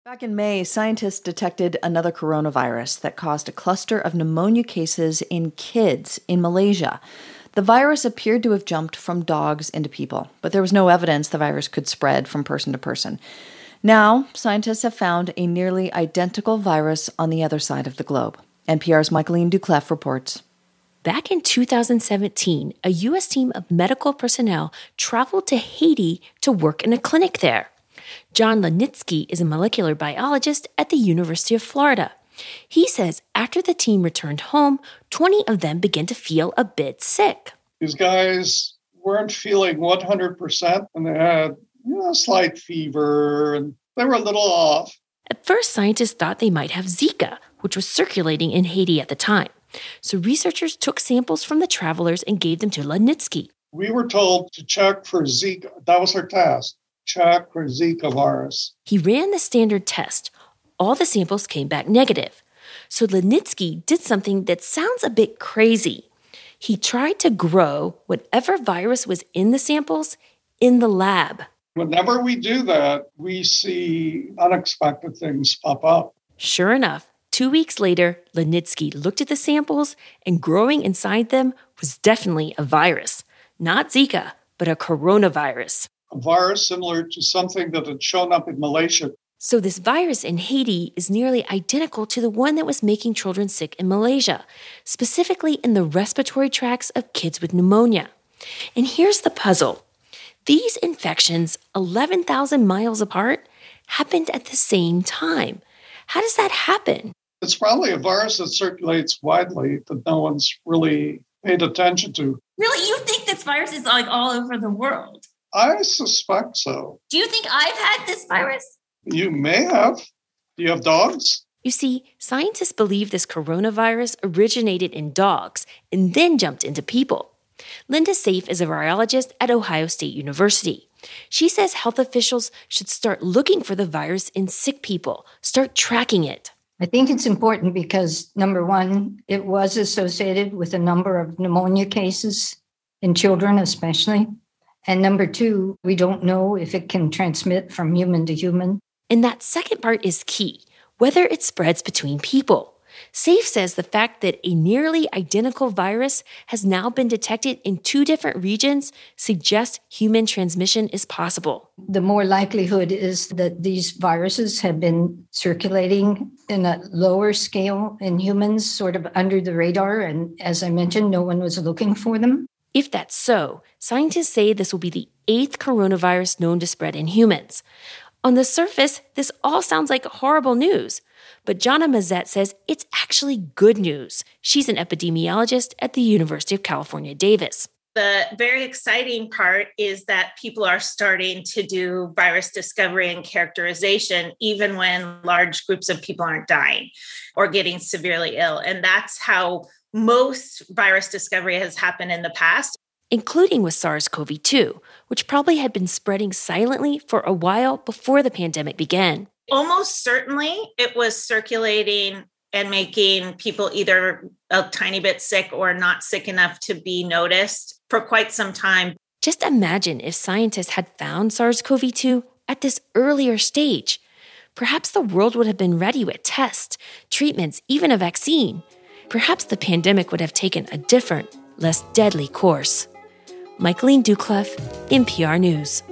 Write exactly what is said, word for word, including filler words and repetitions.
Back in May, scientists detected another coronavirus that caused a cluster of pneumonia cases in kids in Malaysia. The virus appeared to have jumped from dogs into people, but there was no evidence the virus could spread from person to person. Now, scientists have found a nearly identical virus on the other side of the globe. N P R's Michaeline Duclef reports. Back in two thousand seventeen, a U S team of medical personnel traveled to Haiti to work in a clinic there. John Lenitsky is a molecular biologist at the University of Florida. He says after the team returned home, twenty of them began to feel a bit sick. These guys weren't feeling one hundred percent, and they had you know, a slight fever, and they were a little off. At first, scientists thought they might have Zika, which was circulating in Haiti at the time. So researchers took samples from the travelers and gave them to Lenitsky. We were told to check for Zika. That was our task. Check for Zika virus. He ran the standard test. All the samples came back negative. So Lenitsky did something that sounds a bit crazy. He tried to grow whatever virus was in the samples in the lab. Whenever we do that, we see unexpected things pop up. Sure enough, two weeks later, Lenitsky looked at the samples, and growing inside them was definitely a virus. Not Zika, but a coronavirus. A virus similar to something that had shown up in Malaysia. So this virus in Haiti is nearly identical to the one that was making children sick in Malaysia, specifically in the respiratory tracts of kids with pneumonia. And here's the puzzle. These infections, eleven thousand miles apart, happened at the same time. How does that happen? It's probably a virus that circulates widely that no one's really paid attention to. Really? You think this virus is like all over the world? I suspect so. Do you think I've had this virus? You may have. Do you have dogs? You see, scientists believe this coronavirus originated in dogs and then jumped into people. Linda Safe is a virologist at Ohio State University. She says health officials should start looking for the virus in sick people, start tracking it. I think it's important because, number one, it was associated with a number of pneumonia cases in children especially. And number two, we don't know if it can transmit from human to human. And that second part is key, whether it spreads between people. Safe says the fact that a nearly identical virus has now been detected in two different regions suggests human transmission is possible. The more likelihood is that these viruses have been circulating in a lower scale in humans, sort of under the radar. And as I mentioned, no one was looking for them. If that's so, scientists say this will be the eighth coronavirus known to spread in humans. On the surface, this all sounds like horrible news. But Jana Mazet says it's actually good news. She's an epidemiologist at the University of California, Davis. The very exciting part is that people are starting to do virus discovery and characterization, even when large groups of people aren't dying or getting severely ill. And that's how most virus discovery has happened in the past. Including with SARS-C o V two, which probably had been spreading silently for a while before the pandemic began. Almost certainly it was circulating and making people either a tiny bit sick or not sick enough to be noticed for quite some time. Just imagine if scientists had found SARS-C o V two at this earlier stage. Perhaps the world would have been ready with tests, treatments, even a vaccine. Perhaps the pandemic would have taken a different, less deadly course. Michaeline Duclef, N P R News.